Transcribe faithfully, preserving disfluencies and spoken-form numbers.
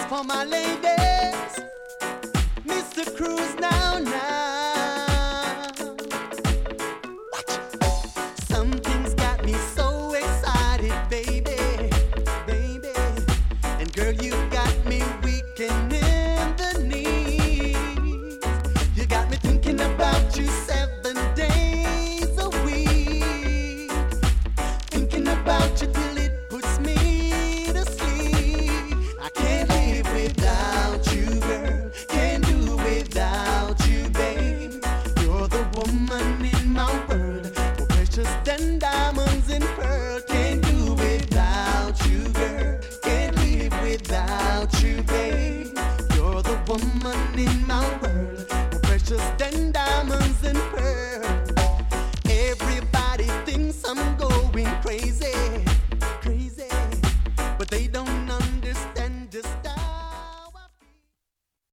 for my ladies, Mister Cruz now, now. Watch. Something's got me so excited, baby, baby. And girl, you got me weak and in the knees. You got me thinking about you seven days a week. Thinking about you till it puts me to sleep. I can't live without you, girl. Can't do without you, babe. You're the woman in my world, more precious than diamonds and pearls. Can't do without you, girl. Can't live without you, babe. You're the woman in my world, more precious than diamonds and pearls. Everybody thinks I'm going crazy, crazy, but they don't